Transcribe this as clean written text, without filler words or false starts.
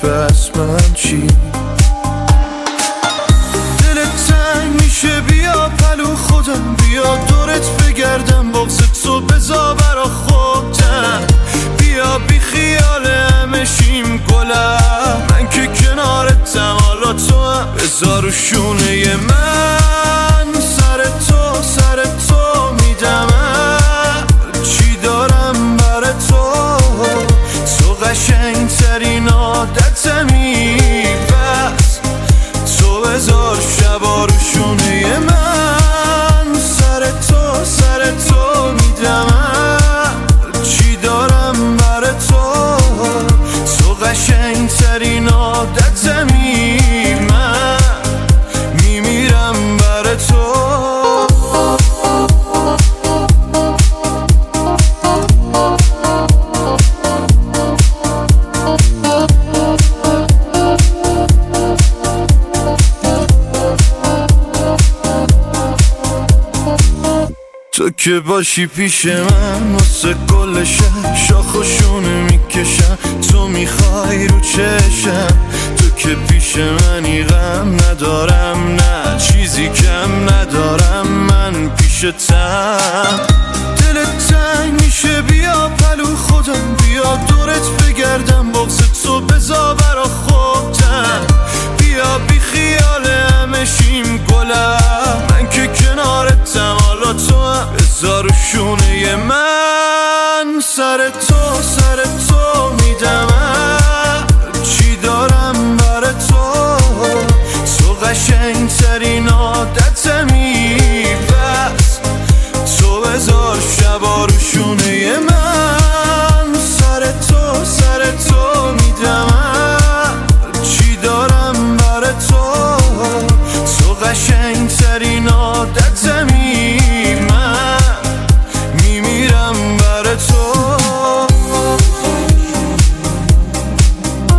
بس من چی؟ دلت تنگ میشه بیا پلو خودم، بیا دورت بگردم، بغض تو بذار برا خودم، بیا بی خیال همه شیم گلم، من که کنارتم حالا تو هم بذار رو شونه من، سر تو میدم چی دارم بر تو قشنگ ترین عادتمی، بس تو بذار شبا رو شونه من، سر تو میدم چی دارم بر تو قشنگ ترین عادتمی، من میمیرم بر تو. تو که باشی پیش من واسه کل شب شاخ و شونه میکشم، تو میخوای رو چشم، تو که پیش منی غم ندارم، نه چیزی کم ندارم من پیشتم. دلت تنگ میشه بیا پلو خودم، بیا دورت بگردم، بغض تو بذار برا خودم، بیا بی خیال همه شیم گلم، من که کنارتم حالا تو هم بذار رو شونه من، سر تو میدم چی دارم بر تو قشنگ ترین عادتمی، بس تو بذار شبا رو شونه من، سر تو میدم چی دارم بر تو قشنگ ترین عادتمی.